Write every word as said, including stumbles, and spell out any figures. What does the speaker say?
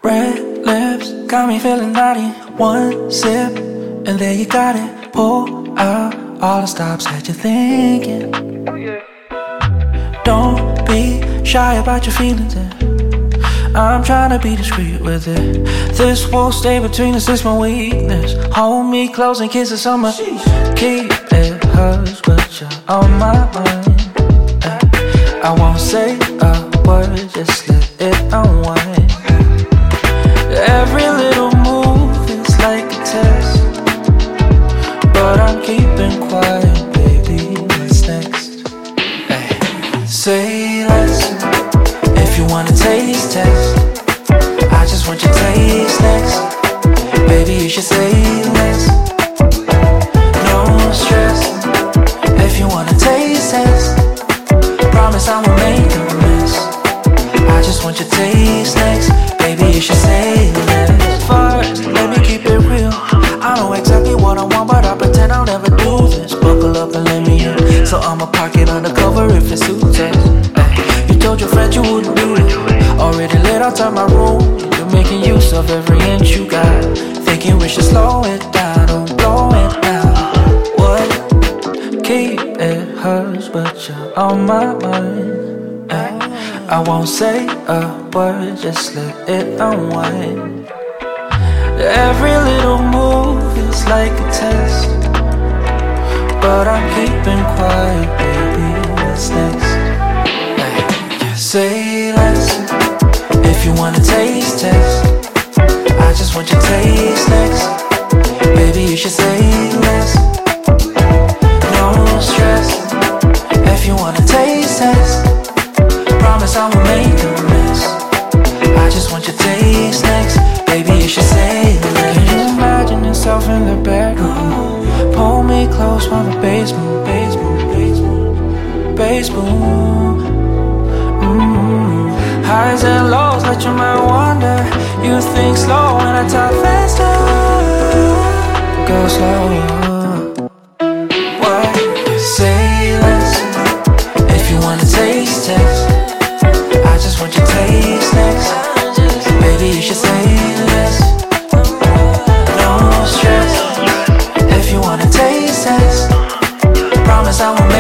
Red lips got me feeling naughty. One sip and there you got it. Pull out all the stops that you're thinking. Don't be shy about your feelings, and I'm trying to be discreet with it. This won't stay between us, it's my weakness. Hold me close and kiss us on my keep it hush, but you're on my mind. I won't say a word, just let it unwind. Every little move is like a test, but I'm keeping quiet, baby. What's next? Ay. Say less if you wanna taste test. I just want your taste next, baby. You should say less. No stress if you wanna taste test. Promise I won't make a mess. I just want your taste next, baby. You should say less. First, let me keep it real. I know exactly what I want, but I pretend I'll never do this. Buckle up and let me in, so I'ma park it undercover if it suits us. Ay, you told your friend you wouldn't do it. Already lit outside my room. You're making use of every inch you got. Thinking we should slow it down, don't blow it down. What? Keep it hush, but you're on my mind. Ay, I won't say a word, just let it unwind. Every little move is like a test, but I'm keeping quiet, baby. What's next? Ay, say less if you wanna taste test. I just want your taste next, baby. You should say less. No stress if you wanna taste test. Promise I won't make a mess. I just want your taste next, baby. You should say less. Can you imagine yourself in the bedroom? Pull me close while the bass move, bass move, bass move, bass move. Mm-hmm. Highs and lows, let your mind wander. You think slow when I talk faster. Go slow. What? Say less if you wanna taste test. I just want your taste next, baby. You should say less. No stress if you wanna taste test. Promise I won't